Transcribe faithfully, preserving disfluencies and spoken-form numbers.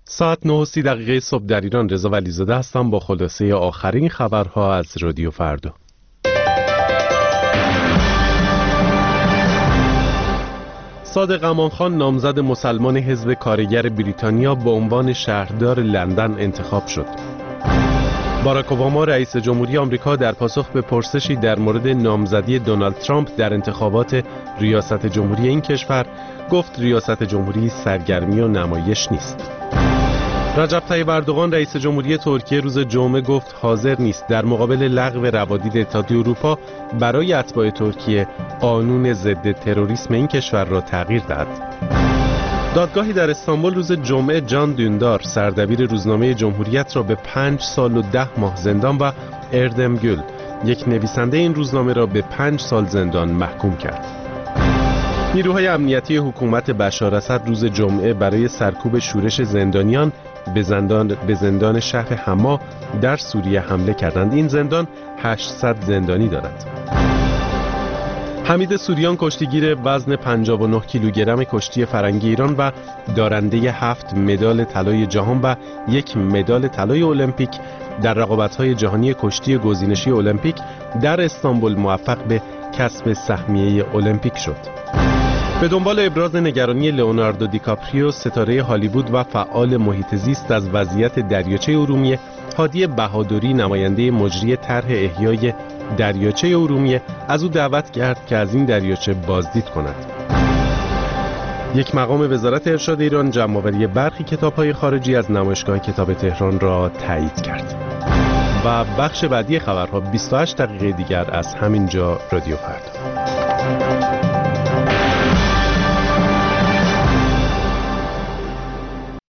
ساعت نه و سی دقیقه صبح در ایران. رضا ولیزاده هستم با خلاصه آخرین خبرها از رادیو فردا. صادق امانخان نامزد مسلمان حزب کارگر بریتانیا به عنوان شهردار لندن انتخاب شد. باراک اوباما رئیس جمهوری آمریکا در پاسخ به پرسشی در مورد نامزدی دونالد ترامپ در انتخابات ریاست جمهوری این کشور گفت ریاست جمهوری سرگرمی و نمایش نیست. رجب طیب اردوغان رئیس جمهوری ترکیه روز جمعه گفت حاضر نیست در مقابل لغو روادید اتحادیه اروپا برای اتباع ترکیه قانون ضد تروریسم این کشور را تغییر دهد. دادگاهی در استانبول روز جمعه جان دوندار سردبیر روزنامه جمهوریت را به پنج سال و ده ماه زندان و اردم گل یک نویسنده این روزنامه را به پنج سال زندان محکوم کرد. نیروهای امنیتی حکومت بشار اسد روز جمعه برای سرکوب شورش زندانیان به زندان به زندان شهر حما در سوریه حمله کردند. این زندان هشتصد زندانی دارد. حمید سوریان کشتیگیر وزن پنجاه و نه کیلوگرم کشتی فرنگی ایران و دارنده هفت مدال طلای جهان و یک مدال طلای المپیک در رقابت‌های جهانی کشتی گزینشی المپیک در استانبول موفق به کسب سهمیه المپیک شد. به دنبال ابراز نگرانی لئوناردو دیکاپریو ستاره هالیوود و فعال محیط زیست از وضعیت دریاچه ارومیه، هادی بهادری نماینده مجری طرح احیای دریاچه ارومیه از او دعوت کرد که از این دریاچه بازدید کند. یک مقام وزارت ارشاد ایران جمع‌آوری برخی کتاب‌های خارجی از نمایشگاه کتاب تهران را تایید کرد. و بخش بعدی خبرها بیست و هشت دقیقه دیگر از همینجا رادیو فردا.